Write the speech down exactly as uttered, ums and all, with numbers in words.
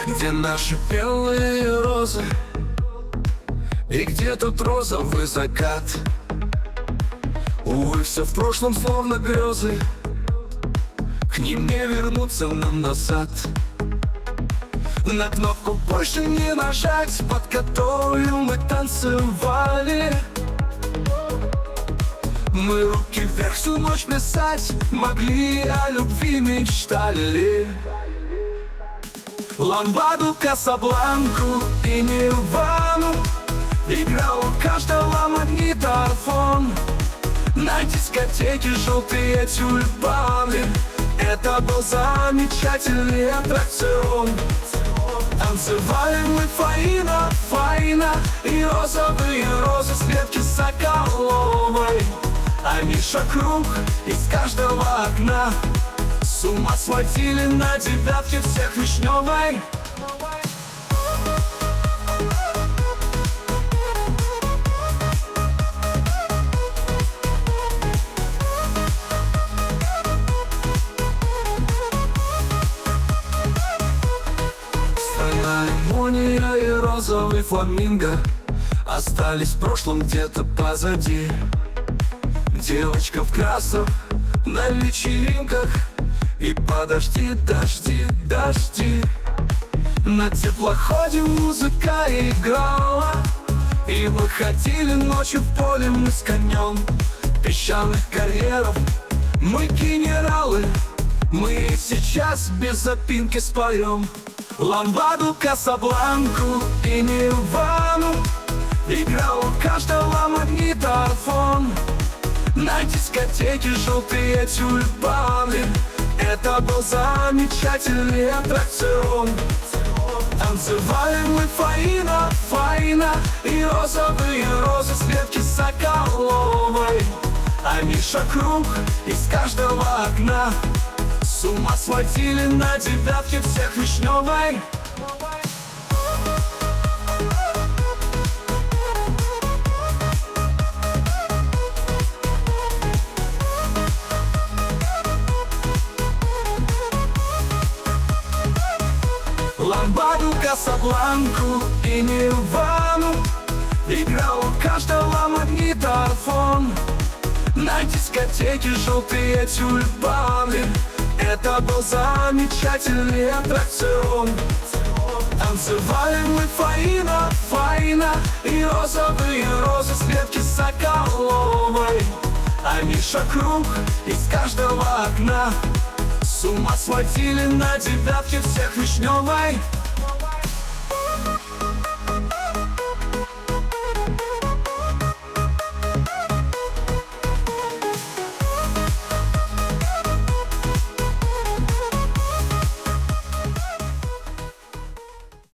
Где наши белые розы? И где тут розовый закат? Увы, все в прошлом словно грезы, к ним не вернуться нам назад. На кнопку больше не нажать, под которую мы танцевали. Мы руки вверх всю ночь плясать могли, о любви мечтали. Ламбаду, Касабланку и Нирвану играл у каждого магнитофон. На дискотеке желтые тюльпаны, это был замечательный аттракцион. Танцевали мы Фаина, Фаина и розовые розы с ветки Соколовой. А Миша Круг из каждого окна с ума сводили на девятке всех Вишневой. Страна лимония и розовый фламинго остались в прошлом где-то позади. Девочка в красном на вечеринках, и подожди, дожди, дожди. На теплоходе музыка играла, и мы ходили ночью в поле мы с конем. Песчаных карьеров мы генералы, мы и сейчас без запинки споем. Ламбаду, Касабланку и Нирвану играл у каждого магнитофон. На дискотеке желтые тюльпаны, это был замечательный аттракцион. Танцевали мы Фаина, Фаина и розовые розы с ветки Соколовой. А Миша Круг из каждого окна с ума сводили на девятке всех Вишневой. Ламбаду, Касабланку и Нирвану играл у каждого магнитофон. На дискотеке желтые тюльпаны, это был замечательный аттракцион. Танцевали мы Фаина, Фаина и розовые розы с ветки Соколовой. А Миша Круг из каждого окна с ума сводили на девятке всех Вишневой.